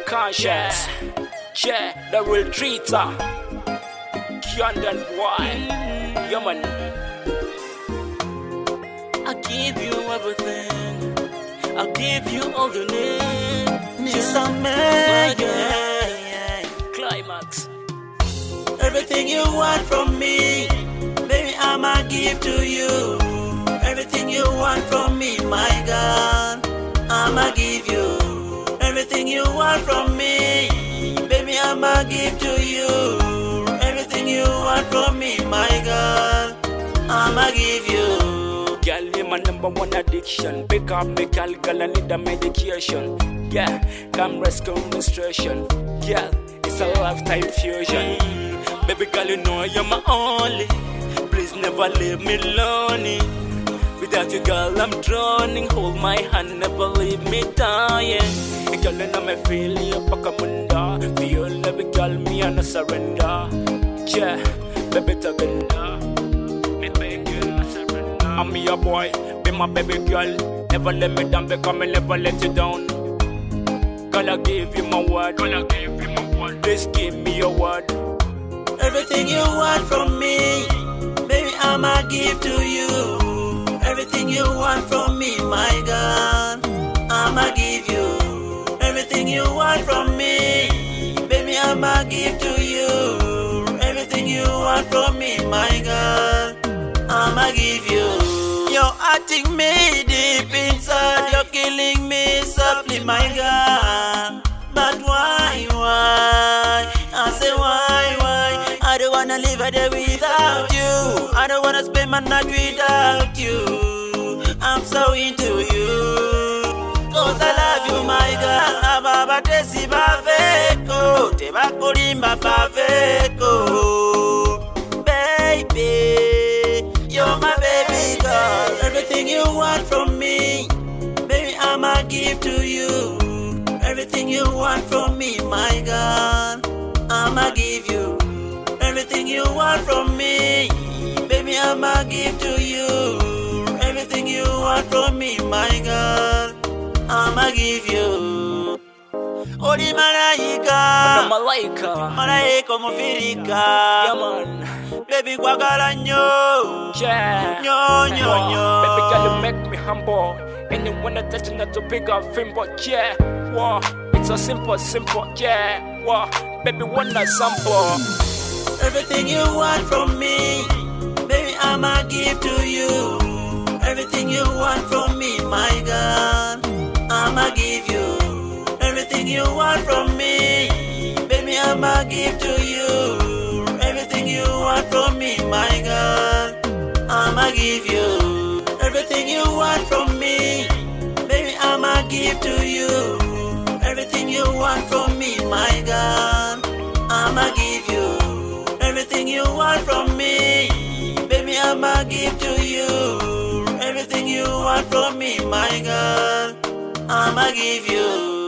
conscience. Yeah, the real treater. London boy. Yeah, man. I give you everything. I'll give you all you need. Just a man, yeah. Climax. Everything you want from me, baby, I'ma give to you. Everything you want from me, my God, I'ma give you. Everything you want from me, baby, I'ma give to you. Everything you want from me, my God, I'ma give you. Girl, you're my number one addiction. Pick up me, girl, I need a medication. Yeah, come rescue menstruation. Girl, it's a lifetime fusion. Baby girl, you know you're my only. Please never leave me lonely. Without you, girl, I'm drowning. Hold my hand, never leave me dying. Girl, you know me feel you, pakamunda. Feel every girl, me and a surrender. Yeah, baby, tagenda. Me beg you, I surrender. I'm your boy, be my baby girl. Never let me down, because me never let you down. Girl, I give you my word. Girl, I give you my word. Please give me your word. Everything you want from me, baby, I'ma give to you. Everything you want from me, my God, I'ma give you. Everything you want from me, baby, I'ma give to you. Everything you want from me, my God, I'ma give you. You're hurting me deep inside, you're killing me softly, my God. But why? I say why? I don't wanna live a day without you. I don't wanna spend my night without you. I'm so into you, cause I love you, my God. Ababa tesi baveko, teba kolimba baveko. Baby, you're my baby girl. Everything you want from me, baby, I'ma give to you. Everything you want from me, my God, I'ma give you. Everything you want from me, baby, I'ma give to you. Everything you want from me, my God, I'ma give you. Holy Malaika, Malaika Mufirika, Yeah, man. baby, kwagala nyo, Yeah. nyo. Baby girl, you make me humble. Anyone that touch not to pick up film, but yeah. Wow. It's so simple, yeah. Wow. Baby, wanna sample. Everything you want from me, baby, I'ma give to you. Everything you want from me, my God, I'ma give you. Everything you want from me, baby, I'ma give to you. Everything you want from me, my God, I'ma give you. Everything you want from me, baby, I'ma give to you. Everything you want from me, my God, I'ma give you. Everything you want from me, baby, I'ma give to you. Everything you want from me, my God, I'ma give you.